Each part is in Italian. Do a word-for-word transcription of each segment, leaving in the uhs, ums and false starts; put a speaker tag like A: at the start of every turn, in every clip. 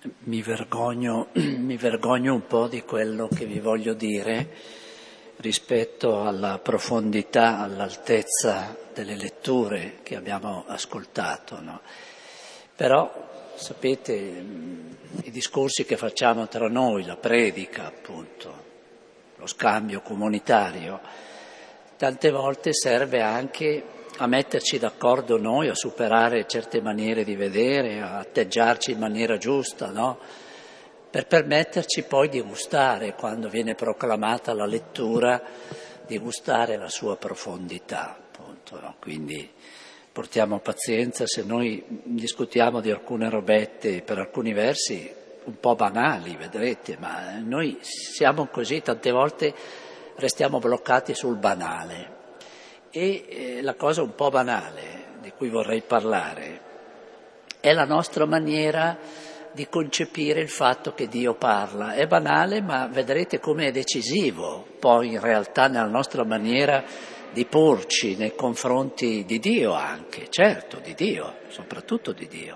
A: Mi vergogno, mi vergogno un po' di quello che vi voglio dire rispetto alla profondità, all'altezza delle letture che abbiamo ascoltato, no? Però, sapete, i discorsi che facciamo tra noi, la predica appunto, lo scambio comunitario, tante volte serve anche a metterci d'accordo noi, a superare certe maniere di vedere, a atteggiarci in maniera giusta, no? Per permetterci poi di gustare, quando viene proclamata la lettura, di gustare la sua profondità, appunto, no? Quindi portiamo pazienza se noi discutiamo di alcune robette, per alcuni versi un po' banali, vedrete, ma noi siamo così, tante volte restiamo bloccati sul banale. E eh, la cosa un po' banale di cui vorrei parlare è la nostra maniera di concepire il fatto che Dio parla. È banale, ma vedrete come è decisivo poi in realtà nella nostra maniera di porci nei confronti di Dio anche, certo, di Dio, soprattutto di Dio.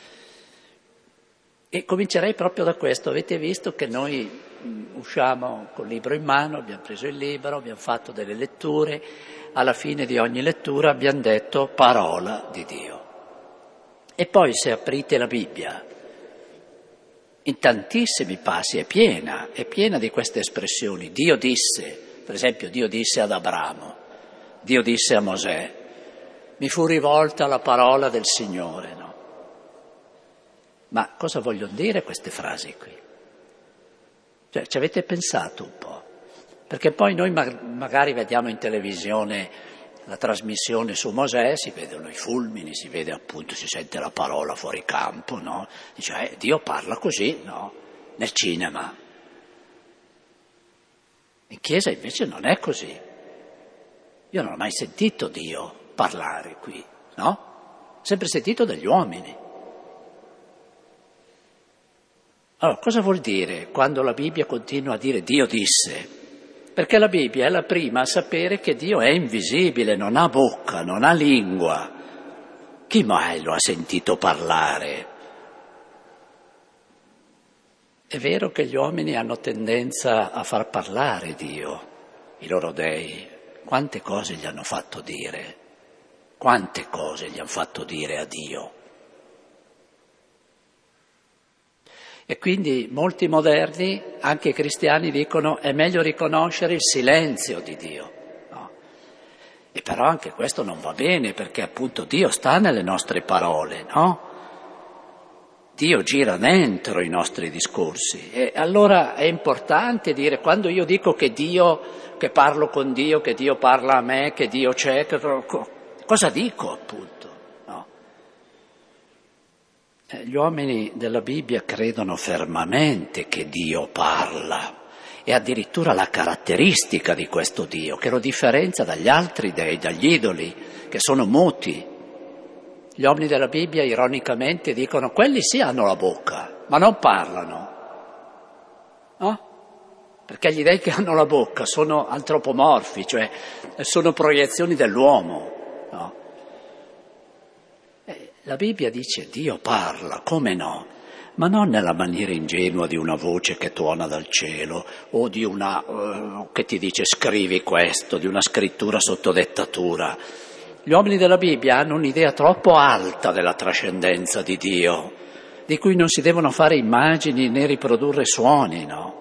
A: E comincerei proprio da questo. Avete visto che noi mh, usciamo col libro in mano, abbiamo preso il libro, abbiamo fatto delle letture, alla fine di ogni lettura abbiamo detto parola di Dio. E poi se aprite la Bibbia, in tantissimi passi è piena, è piena di queste espressioni. Dio disse, per esempio Dio disse ad Abramo, Dio disse a Mosè, mi fu rivolta la parola del Signore, no? Ma cosa vogliono dire queste frasi qui? Cioè, ci avete pensato un po'? Perché poi noi ma- magari vediamo in televisione la trasmissione su Mosè, si vedono i fulmini, si vede appunto, si sente la parola fuori campo, no? Dice, eh, Dio parla così, no? Nel cinema. In chiesa invece non è così. Io non ho mai sentito Dio parlare qui, no? Ho sempre sentito degli uomini. Allora, cosa vuol dire quando la Bibbia continua a dire Dio disse? Perché la Bibbia è la prima a sapere che Dio è invisibile, non ha bocca, non ha lingua. Chi mai lo ha sentito parlare? È vero che gli uomini hanno tendenza a far parlare Dio, i loro dei. Quante cose gli hanno fatto dire? Quante cose gli hanno fatto dire a Dio? E quindi molti moderni, anche cristiani, dicono è meglio riconoscere il silenzio di Dio. No? E però anche questo non va bene, perché appunto Dio sta nelle nostre parole, no? Dio gira dentro i nostri discorsi. E allora è importante dire, quando io dico che Dio, che parlo con Dio, che Dio parla a me, che Dio c'è, che, cosa dico appunto? Gli uomini della Bibbia credono fermamente che Dio parla, e addirittura la caratteristica di questo Dio, che lo differenzia dagli altri dei, dagli idoli, che sono muti. Gli uomini della Bibbia ironicamente dicono, quelli sì hanno la bocca, ma non parlano. No? Perché gli dei che hanno la bocca sono antropomorfi, cioè sono proiezioni dell'uomo, no? La Bibbia dice Dio parla, come no? Ma non nella maniera ingenua di una voce che tuona dal cielo o di una uh, che ti dice scrivi questo, di una scrittura sotto dettatura. Gli uomini della Bibbia hanno un'idea troppo alta della trascendenza di Dio, di cui non si devono fare immagini né riprodurre suoni, no?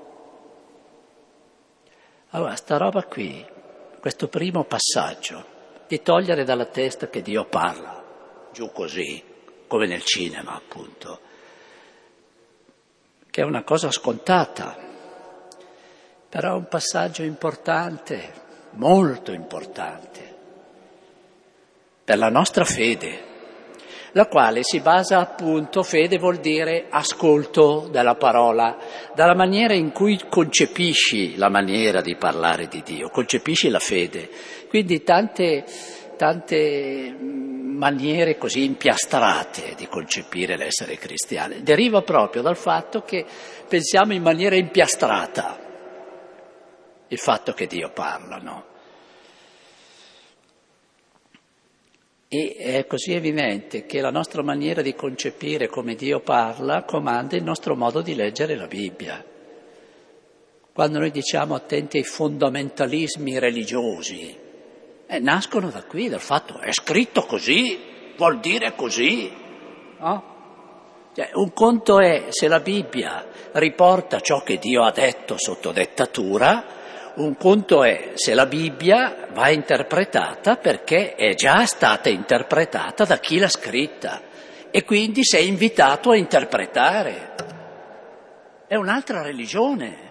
A: Allora, sta roba qui, questo primo passaggio, di togliere dalla testa che Dio parla, giù così, come nel cinema appunto, che è una cosa scontata, però è un passaggio importante, molto importante, per la nostra fede, la quale si basa appunto, fede vuol dire ascolto della parola, dalla maniera in cui concepisci la maniera di parlare di Dio, concepisci la fede, quindi tante, tante maniere così impiastrate di concepire l'essere cristiani. Deriva proprio dal fatto che pensiamo in maniera impiastrata il fatto che Dio parla, no? E è così evidente che la nostra maniera di concepire come Dio parla comanda il nostro modo di leggere la Bibbia. Quando noi diciamo attenti ai fondamentalismi religiosi, eh, nascono da qui, dal fatto è scritto così, vuol dire così. No? Cioè, un conto è se la Bibbia riporta ciò che Dio ha detto sotto dettatura, un conto è se la Bibbia va interpretata perché è già stata interpretata da chi l'ha scritta e quindi sei invitato a interpretare. È un'altra religione.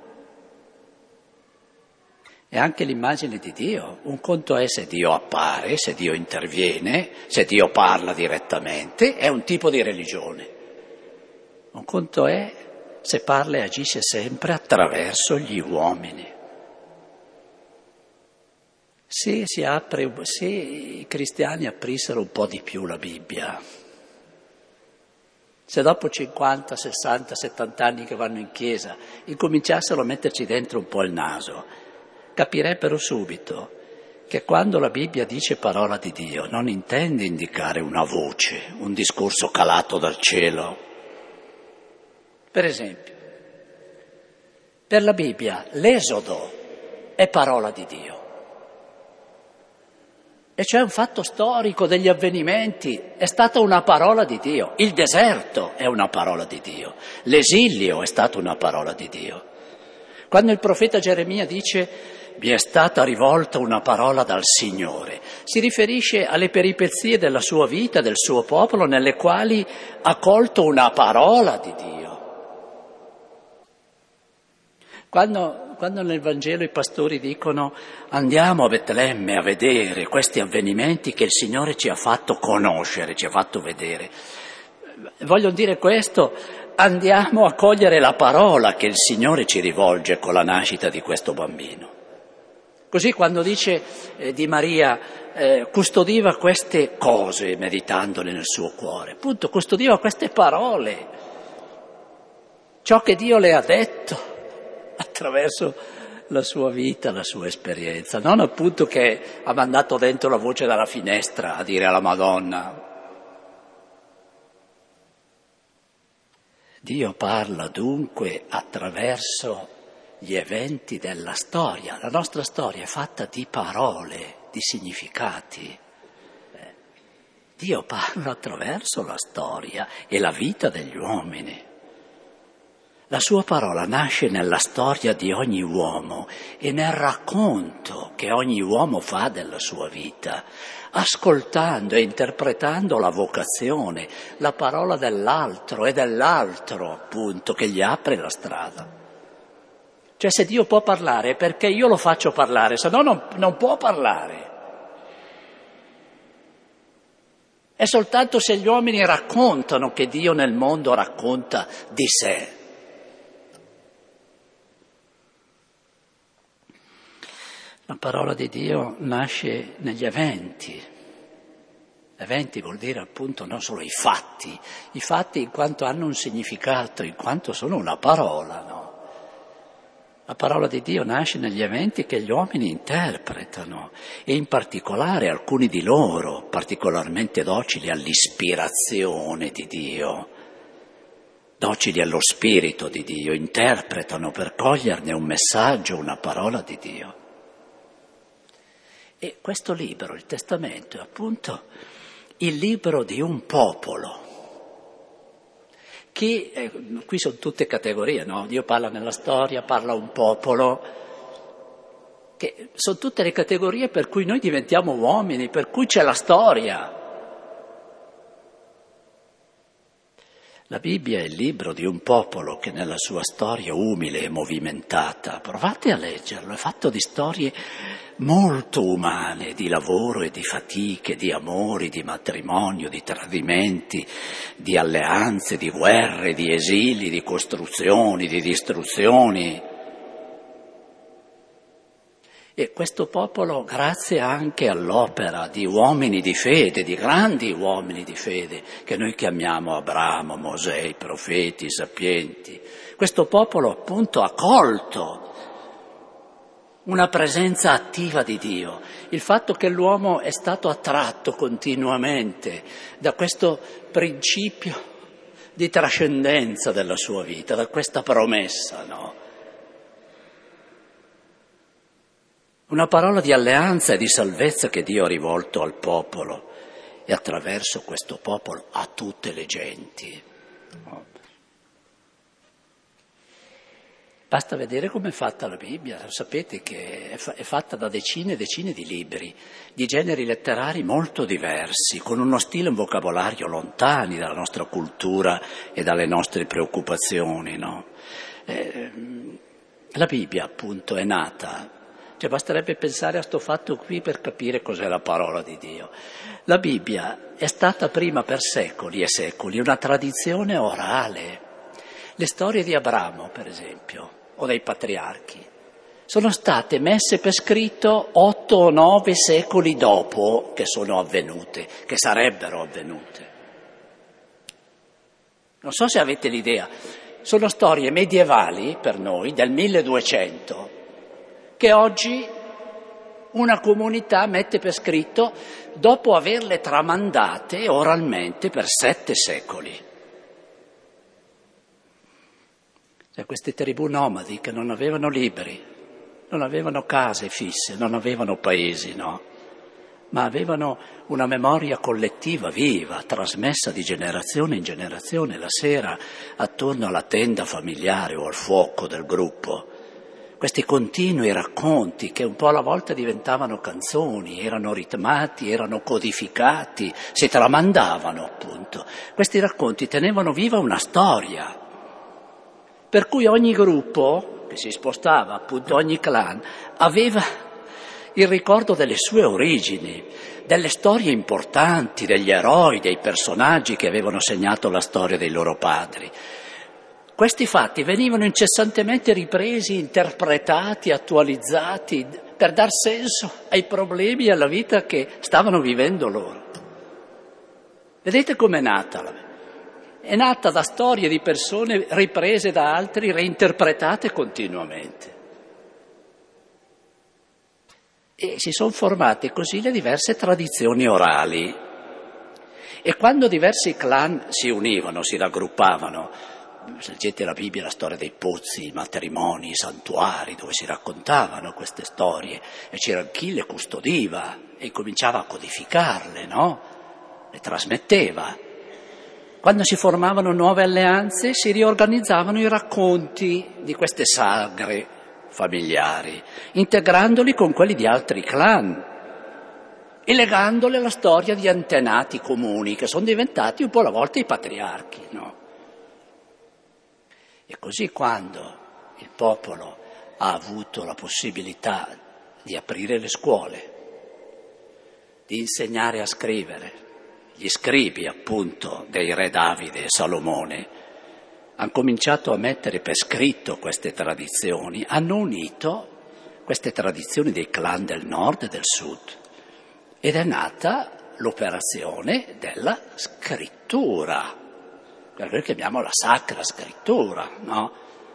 A: È anche l'immagine di Dio. Un conto è se Dio appare, se Dio interviene, se Dio parla direttamente, è un tipo di religione. Un conto è se parla e agisce sempre attraverso gli uomini. Se si apre, se i cristiani aprissero un po' di più la Bibbia, se dopo cinquanta, sessanta, settanta anni che vanno in chiesa incominciassero a metterci dentro un po' il naso, capirebbero subito che quando la Bibbia dice parola di Dio non intende indicare una voce, un discorso calato dal cielo. Per esempio, per la Bibbia l'Esodo è parola di Dio. E c'è un fatto storico degli avvenimenti, è stata una parola di Dio. Il deserto è una parola di Dio, l'esilio è stata una parola di Dio. Quando il profeta Geremia dice «mi è stata rivolta una parola dal Signore», si riferisce alle peripezie della sua vita, del suo popolo, nelle quali ha colto una parola di Dio. Quando, quando nel Vangelo i pastori dicono andiamo a Betlemme a vedere questi avvenimenti che il Signore ci ha fatto conoscere, ci ha fatto vedere, voglio dire questo, andiamo a cogliere la parola che il Signore ci rivolge con la nascita di questo bambino. Così quando dice eh, di Maria eh, custodiva queste cose meditandole nel suo cuore, appunto custodiva queste parole, ciò che Dio le ha detto attraverso la sua vita, la sua esperienza, non appunto che ha mandato dentro la voce dalla finestra a dire alla Madonna. Dio parla dunque attraverso gli eventi della storia. La nostra storia è fatta di parole, di significati. Dio parla attraverso la storia e la vita degli uomini. La sua parola nasce nella storia di ogni uomo e nel racconto che ogni uomo fa della sua vita, ascoltando e interpretando la vocazione, la parola dell'altro e dell'altro, appunto, che gli apre la strada. Cioè se Dio può parlare è perché io lo faccio parlare, se no non, non può parlare. È soltanto se gli uomini raccontano che Dio nel mondo racconta di sé. La parola di Dio nasce negli eventi. Eventi vuol dire appunto non solo i fatti, i fatti in quanto hanno un significato, in quanto sono una parola, no? La parola di Dio nasce negli eventi che gli uomini interpretano e in particolare alcuni di loro, particolarmente docili all'ispirazione di Dio, docili allo spirito di Dio, interpretano per coglierne un messaggio, una parola di Dio. E questo libro, il Testamento, è appunto il libro di un popolo, che, eh, qui sono tutte categorie, no? Dio parla nella storia, parla un popolo, che sono tutte le categorie per cui noi diventiamo uomini, per cui c'è la storia. La Bibbia è il libro di un popolo che nella sua storia umile e movimentata, provate a leggerlo, è fatto di storie molto umane, di lavoro e di fatiche, di amori, di matrimonio, di tradimenti, di alleanze, di guerre, di esili, di costruzioni, di distruzioni. E questo popolo, grazie anche all'opera di uomini di fede, di grandi uomini di fede, che noi chiamiamo Abramo, Mosè, i profeti, i sapienti, questo popolo appunto ha colto una presenza attiva di Dio, il fatto che l'uomo è stato attratto continuamente da questo principio di trascendenza della sua vita, da questa promessa, no? Una parola di alleanza e di salvezza che Dio ha rivolto al popolo e attraverso questo popolo a tutte le genti. No? Basta vedere com'è fatta la Bibbia, sapete che è, fa- è fatta da decine e decine di libri, di generi letterari molto diversi, con uno stile e un vocabolario lontani dalla nostra cultura e dalle nostre preoccupazioni, no? Eh, la Bibbia, appunto, è nata, cioè basterebbe pensare a sto fatto qui per capire cos'è la parola di Dio. La Bibbia è stata prima per secoli e secoli una tradizione orale. Le storie di Abramo, per esempio, o dei patriarchi, sono state messe per scritto otto o nove secoli dopo che sono avvenute, che sarebbero avvenute. Non so se avete l'idea, sono storie medievali per noi del milleduecento che oggi una comunità mette per scritto dopo averle tramandate oralmente per sette secoli. Cioè, queste tribù nomadi che non avevano libri, non avevano case fisse, non avevano paesi, no? Ma avevano una memoria collettiva viva, trasmessa di generazione in generazione, la sera attorno alla tenda familiare o al fuoco del gruppo. Questi continui racconti che un po' alla volta diventavano canzoni, erano ritmati, erano codificati, si tramandavano appunto. Questi racconti tenevano viva una storia. Per cui ogni gruppo, che si spostava, appunto ogni clan, aveva il ricordo delle sue origini, delle storie importanti, degli eroi, dei personaggi che avevano segnato la storia dei loro padri. Questi fatti venivano incessantemente ripresi, interpretati, attualizzati, per dar senso ai problemi e alla vita che stavano vivendo loro. Vedete com'è nata la vita? È nata da storie di persone riprese da altri, reinterpretate continuamente. E si sono formate così le diverse tradizioni orali. E quando diversi clan si univano, si raggruppavano, leggete la Bibbia, la storia dei pozzi, i matrimoni, i santuari, dove si raccontavano queste storie, e c'era chi le custodiva e cominciava a codificarle, no? Le trasmetteva. Quando si formavano nuove alleanze si riorganizzavano i racconti di queste sagre familiari, integrandoli con quelli di altri clan e legandole alla storia di antenati comuni che sono diventati un po' alla volta i patriarchi, no? E così quando il popolo ha avuto la possibilità di aprire le scuole, di insegnare a scrivere, gli scribi appunto dei re Davide e Salomone hanno cominciato a mettere per scritto queste tradizioni, hanno unito queste tradizioni dei clan del nord e del sud ed è nata l'operazione della scrittura, quello che noi chiamiamo la Sacra Scrittura, no?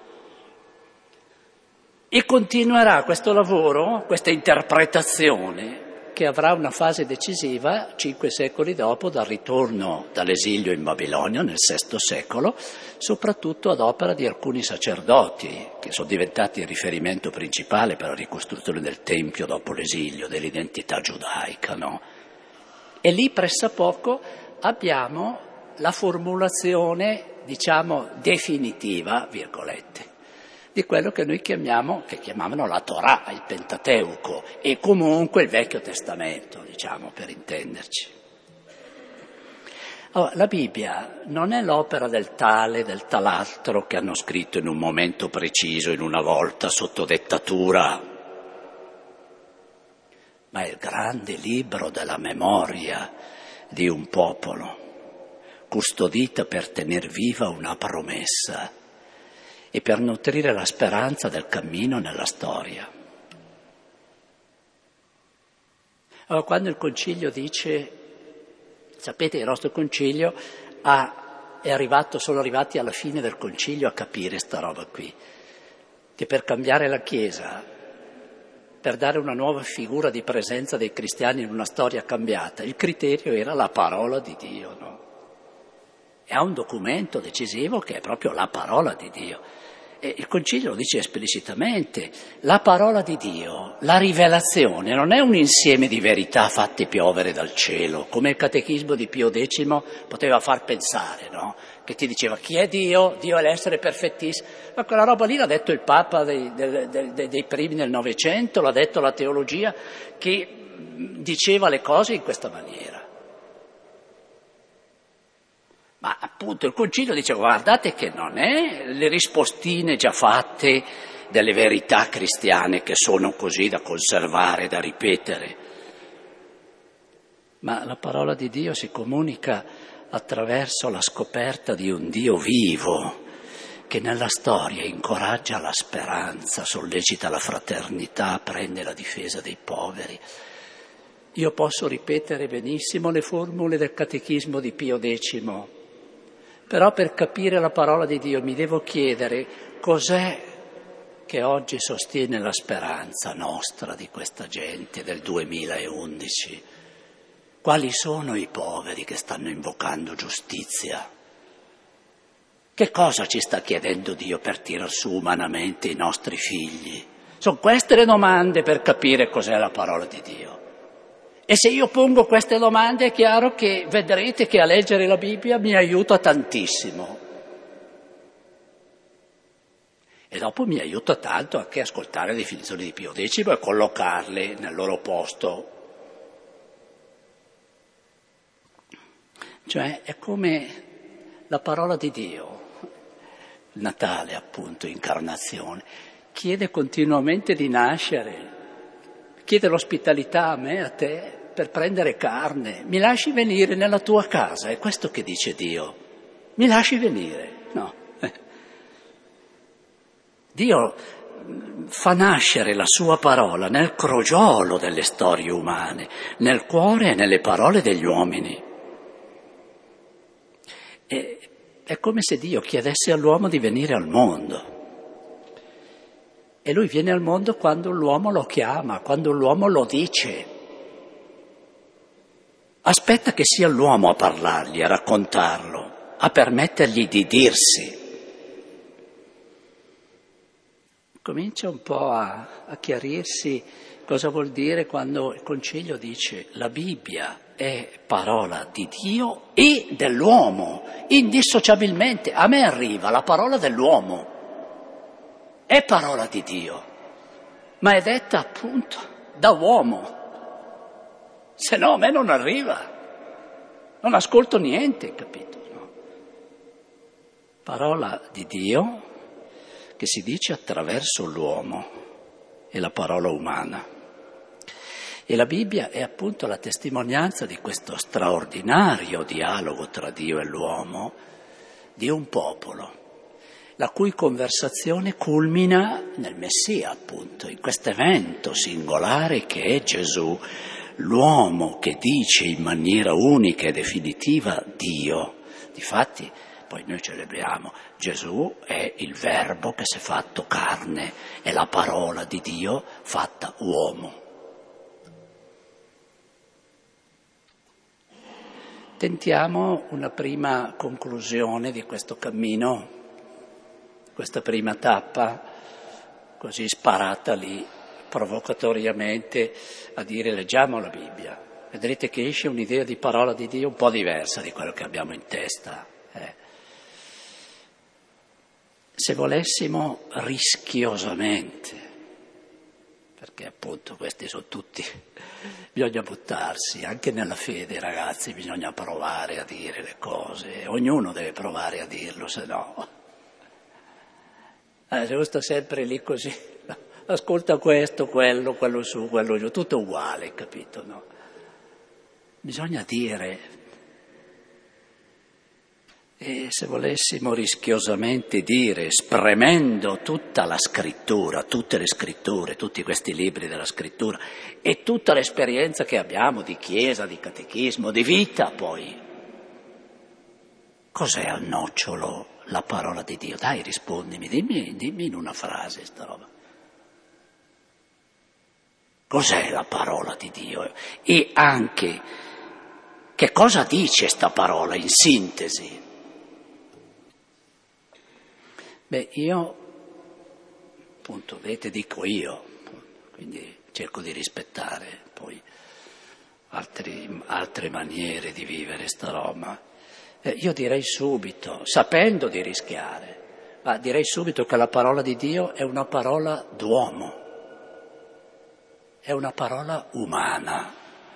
A: E continuerà questo lavoro, questa interpretazione, che avrà una fase decisiva cinque secoli dopo dal ritorno dall'esilio in Babilonia nel sesto secolo, soprattutto ad opera di alcuni sacerdoti che sono diventati il riferimento principale per la ricostruzione del Tempio dopo l'esilio, dell'identità giudaica, no? E lì pressappoco abbiamo la formulazione, diciamo, definitiva, virgolette, di quello che noi chiamiamo, che chiamavano la Torah, il Pentateuco, e comunque il Vecchio Testamento, diciamo, per intenderci. Allora, la Bibbia non è l'opera del tale, del tal'altro che hanno scritto in un momento preciso, in una volta, sotto dettatura, ma è il grande libro della memoria di un popolo, custodita per tener viva una promessa e per nutrire la speranza del cammino nella storia. Allora, quando il Concilio dice, sapete, il nostro Concilio ha, è arrivato, sono arrivati alla fine del Concilio a capire sta roba qui, che per cambiare la Chiesa per dare una nuova figura di presenza dei cristiani in una storia cambiata. Il criterio era la parola di Dio, no? E ha un documento decisivo che è proprio la parola di Dio. E il Concilio lo dice esplicitamente, la parola di Dio, la rivelazione, non è un insieme di verità fatte piovere dal cielo, come il catechismo di Pio X poteva far pensare, no? Che ti diceva chi è Dio? Dio è l'essere perfettissimo. Ma quella roba lì l'ha detto il Papa dei, dei, dei, dei primi del Novecento, l'ha detto la teologia, che diceva le cose in questa maniera. Ma appunto il Concilio dice guardate che non è le rispostine già fatte delle verità cristiane che sono così da conservare, da ripetere, ma la parola di Dio si comunica attraverso la scoperta di un Dio vivo che nella storia incoraggia la speranza, sollecita la fraternità, prende la difesa dei poveri. Io posso ripetere benissimo le formule del catechismo di Pio X, però per capire la parola di Dio mi devo chiedere cos'è che oggi sostiene la speranza nostra di questa gente del duemilaundici. Quali sono i poveri che stanno invocando giustizia? Che cosa ci sta chiedendo Dio per tirar su umanamente i nostri figli? Sono queste le domande per capire cos'è la parola di Dio. E se io pongo queste domande è chiaro che vedrete che a leggere la Bibbia mi aiuta tantissimo. E dopo mi aiuta tanto anche ascoltare le definizioni di Pio X e collocarle nel loro posto. Cioè è come la parola di Dio, il Natale appunto, incarnazione, chiede continuamente di nascere, chiede l'ospitalità a me, a te, per prendere carne. Mi lasci venire nella tua casa, è questo che dice Dio. Mi lasci venire, no. Dio fa nascere la sua parola nel crogiolo delle storie umane, nel cuore e nelle parole degli uomini. E è come se Dio chiedesse all'uomo di venire al mondo. E lui viene al mondo quando l'uomo lo chiama, quando l'uomo lo dice. Aspetta che sia l'uomo a parlargli, a raccontarlo, a permettergli di dirsi. Comincia un po' a, a chiarirsi cosa vuol dire quando il Concilio dice la Bibbia è parola di Dio e dell'uomo, indissociabilmente. A me arriva la parola dell'uomo, è parola di Dio, ma è detta appunto da uomo. Se no a me non arriva, non ascolto niente, capito? No? Parola di Dio che si dice attraverso l'uomo e la parola umana. E la Bibbia è appunto la testimonianza di questo straordinario dialogo tra Dio e l'uomo, di un popolo, la cui conversazione culmina nel Messia, appunto, in questo evento singolare che è Gesù, l'uomo che dice in maniera unica e definitiva Dio. Difatti, poi noi celebriamo, Gesù è il Verbo che si è fatto carne, è la parola di Dio fatta uomo. Tentiamo una prima conclusione di questo cammino, questa prima tappa, così sparata lì, provocatoriamente, a dire leggiamo la Bibbia. Vedrete che esce un'idea di parola di Dio un po' diversa di quello che abbiamo in testa. Eh. Se volessimo rischiosamente, perché appunto questi sono tutti, bisogna buttarsi, anche nella fede ragazzi bisogna provare a dire le cose, ognuno deve provare a dirlo, se no, eh, se uno sta sempre lì così, ascolta questo, quello, quello su, quello giù, tutto uguale, capito, no? Bisogna dire. E se volessimo rischiosamente dire, spremendo tutta la scrittura, tutte le scritture, tutti questi libri della scrittura e tutta l'esperienza che abbiamo di chiesa, di catechismo, di vita poi, cos'è al nocciolo la parola di Dio? Dai, rispondimi, dimmi, dimmi in una frase sta roba. Cos'è la parola di Dio? E anche che cosa dice sta parola in sintesi? Beh, io, appunto, vedete, dico io, quindi cerco di rispettare poi altri, altre maniere di vivere sta roba. Eh, io direi subito, sapendo di rischiare, ma direi subito che la parola di Dio è una parola d'uomo, è una parola umana.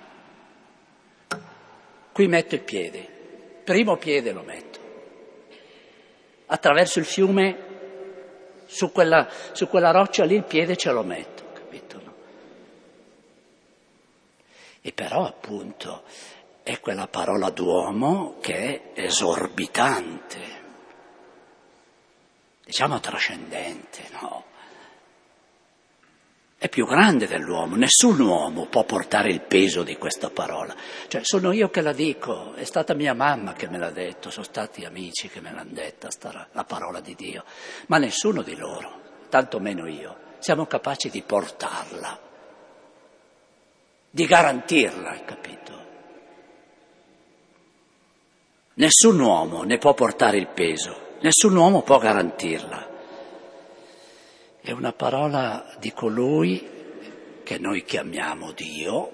A: Qui metto il piede, primo piede lo metto, attraverso il fiume, su quella, su quella roccia lì il piede ce lo metto, capito? No? E però appunto è quella parola d'uomo che è esorbitante, diciamo trascendente, no? È più grande dell'uomo, nessun uomo può portare il peso di questa parola. Cioè sono io che la dico, è stata mia mamma che me l'ha detto, sono stati amici che me l'hanno detta sta, la parola di Dio, ma nessuno di loro, tanto meno io, siamo capaci di portarla, di garantirla, hai capito? Nessun uomo ne può portare il peso, nessun uomo può garantirla. È una parola di colui che noi chiamiamo Dio,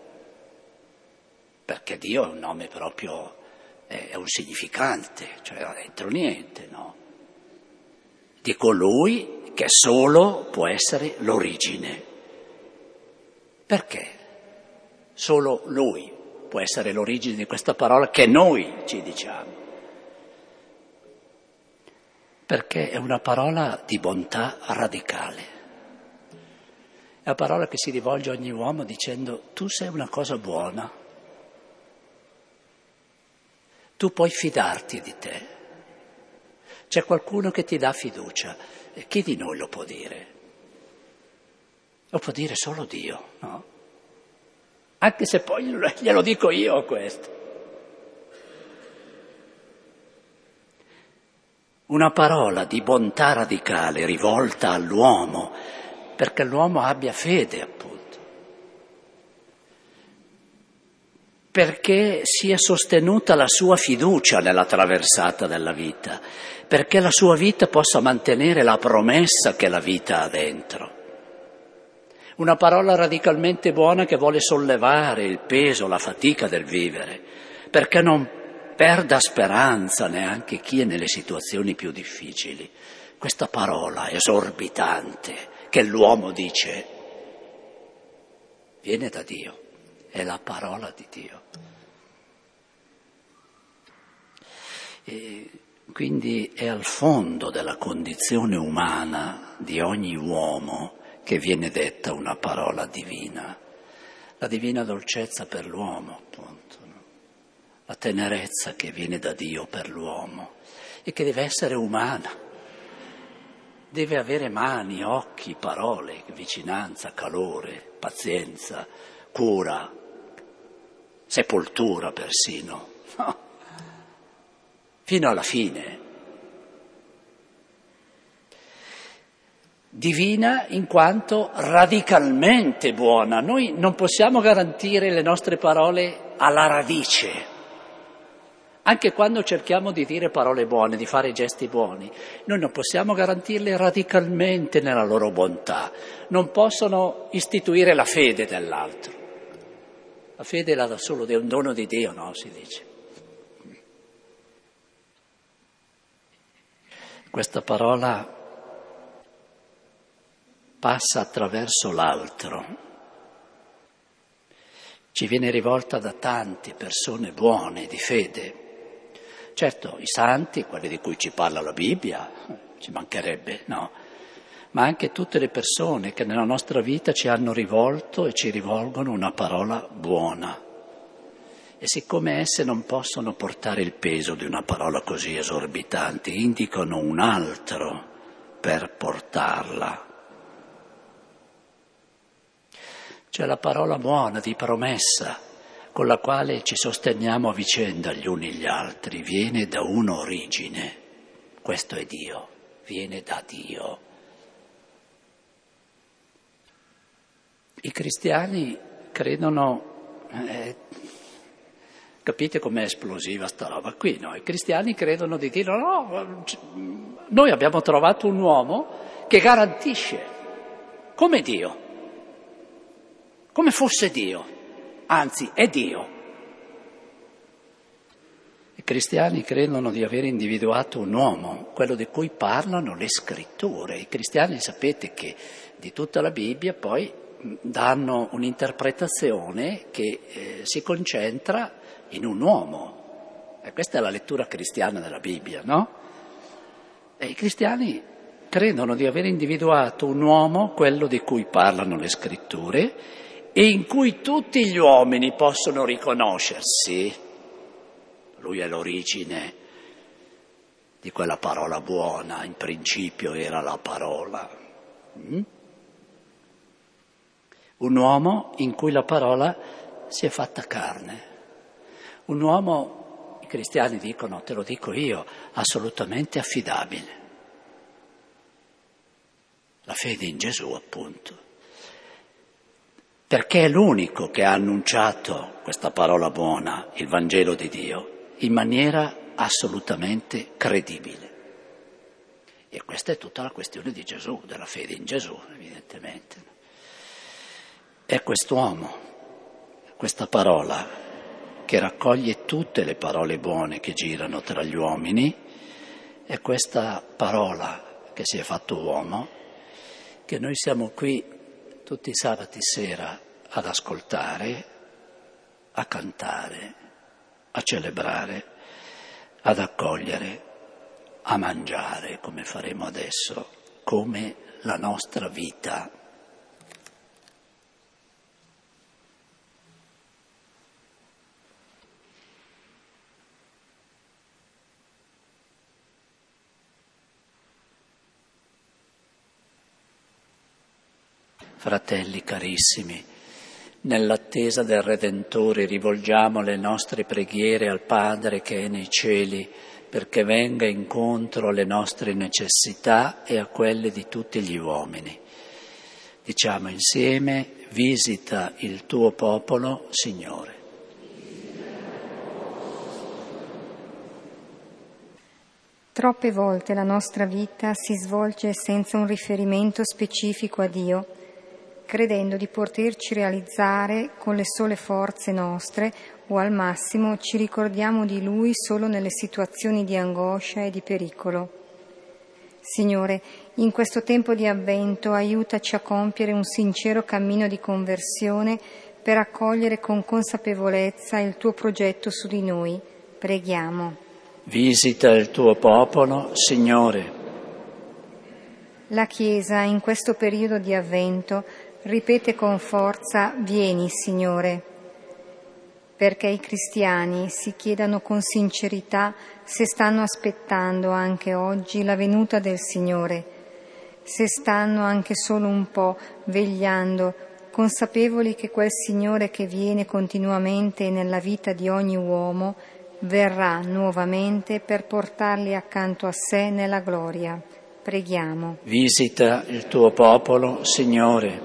A: perché Dio è un nome proprio, è un significante, cioè dentro niente, no? Di colui che solo può essere l'origine. Perché? Solo lui può essere l'origine di questa parola che noi ci diciamo. Perché è una parola di bontà radicale. È una parola che si rivolge a ogni uomo dicendo: tu sei una cosa buona, tu puoi fidarti di te, c'è qualcuno che ti dà fiducia. E chi di noi lo può dire? Lo può dire solo Dio, no? Anche se poi glielo dico io questo. Una parola di bontà radicale rivolta all'uomo, perché l'uomo abbia fede, appunto. Perché sia sostenuta la sua fiducia nella traversata della vita, perché la sua vita possa mantenere la promessa che la vita ha dentro. Una parola radicalmente buona che vuole sollevare il peso, la fatica del vivere, perché non perda speranza neanche chi è nelle situazioni più difficili. Questa parola esorbitante che l'uomo dice viene da Dio, è la parola di Dio. E quindi è al fondo della condizione umana di ogni uomo che viene detta una parola divina, la divina dolcezza per l'uomo, appunto. La tenerezza che viene da Dio per l'uomo e che deve essere umana, deve avere mani, occhi, parole, vicinanza, calore, pazienza, cura, sepoltura persino, no? Fino alla fine. Divina in quanto radicalmente buona. Noi non possiamo garantire le nostre parole alla radice. Anche quando cerchiamo di dire parole buone, di fare gesti buoni, noi non possiamo garantirle radicalmente nella loro bontà. Non possono istituire la fede dell'altro. La fede la dà solo di un dono di Dio, no? Si dice. Questa parola passa attraverso l'altro. Ci viene rivolta da tante persone buone, di fede. Certo, i santi, quelli di cui ci parla la Bibbia, ci mancherebbe, no? Ma anche tutte le persone che nella nostra vita ci hanno rivolto e ci rivolgono una parola buona. E siccome esse non possono portare il peso di una parola così esorbitante, indicano un altro per portarla. C'è la parola buona di promessa, con la quale ci sosteniamo a vicenda gli uni gli altri, viene da un'origine. Questo è Dio, viene da Dio. I cristiani credono, eh, capite com'è esplosiva sta roba qui, no? I cristiani credono di dire no, noi abbiamo trovato un uomo che garantisce, come Dio, come fosse Dio, anzi è Dio. I cristiani credono di aver individuato un uomo, quello di cui parlano le scritture. I cristiani sapete che di tutta la Bibbia poi danno un'interpretazione che eh, si concentra in un uomo. E questa è la lettura cristiana della Bibbia, no? E i cristiani credono di aver individuato un uomo, quello di cui parlano le scritture, e in cui tutti gli uomini possono riconoscersi. Lui è l'origine di quella parola buona, in principio era la parola. Mm? Un uomo in cui la parola si è fatta carne. Un uomo, i cristiani dicono, te lo dico io, assolutamente affidabile. La fede in Gesù, appunto. Perché è l'unico che ha annunciato questa parola buona, il Vangelo di Dio, in maniera assolutamente credibile. E questa è tutta la questione di Gesù, della fede in Gesù, evidentemente. È quest'uomo, questa parola, che raccoglie tutte le parole buone che girano tra gli uomini, è questa parola che si è fatto uomo, che noi siamo qui tutti i sabati sera ad ascoltare, a cantare, a celebrare, ad accogliere, a mangiare, come faremo adesso, come la nostra vita. Fratelli carissimi, nell'attesa del Redentore rivolgiamo le nostre preghiere al Padre che è nei cieli, perché venga incontro alle nostre necessità e a quelle di tutti gli uomini. Diciamo insieme, visita il tuo popolo, Signore.
B: Troppe volte la nostra vita si svolge senza un riferimento specifico a Dio, credendo di poterci realizzare con le sole forze nostre o al massimo ci ricordiamo di Lui solo nelle situazioni di angoscia e di pericolo. Signore, in questo tempo di avvento aiutaci a compiere un sincero cammino di conversione per accogliere con consapevolezza il Tuo progetto su di noi. Preghiamo.
A: Visita il Tuo popolo, Signore.
B: La Chiesa in questo periodo di avvento ripete con forza: vieni, Signore, perché i cristiani si chiedano con sincerità se stanno aspettando anche oggi la venuta del Signore, se stanno anche solo un po' vegliando, consapevoli che quel Signore che viene continuamente nella vita di ogni uomo verrà nuovamente per portarli accanto a sé nella gloria. Preghiamo.
A: Visita il Tuo popolo, Signore.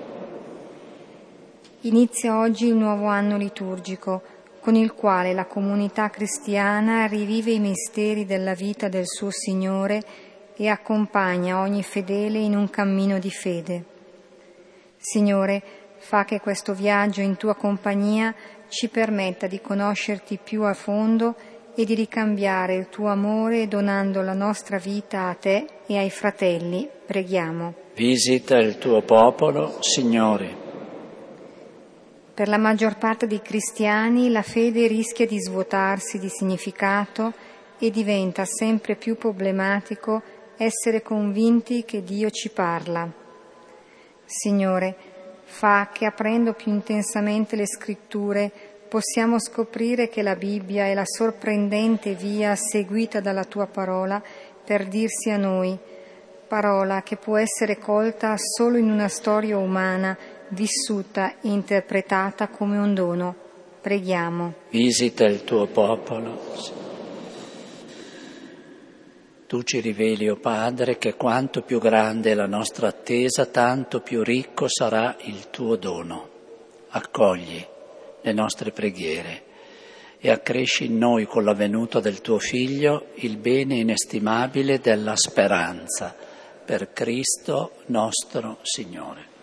B: Inizia oggi il nuovo anno liturgico, con il quale la comunità cristiana rivive i misteri della vita del suo Signore e accompagna ogni fedele in un cammino di fede. Signore, fa che questo viaggio in Tua compagnia ci permetta di conoscerti più a fondo e di ricambiare il Tuo amore donando la nostra vita a Te e ai fratelli. Preghiamo.
A: Visita il Tuo popolo, Signore.
B: Per la maggior parte dei cristiani la fede rischia di svuotarsi di significato e diventa sempre più problematico essere convinti che Dio ci parla. Signore, fa che aprendo più intensamente le scritture possiamo scoprire che la Bibbia è la sorprendente via seguita dalla Tua parola per dirsi a noi, parola che può essere colta solo in una storia umana, vissuta e interpretata come un dono. Preghiamo.
A: Visita il Tuo popolo. Tu ci riveli, o Padre, che quanto più grande è la nostra attesa, tanto più ricco sarà il tuo dono. Accogli le nostre preghiere e accresci in noi con la venuta del tuo Figlio il bene inestimabile della speranza, per Cristo nostro Signore.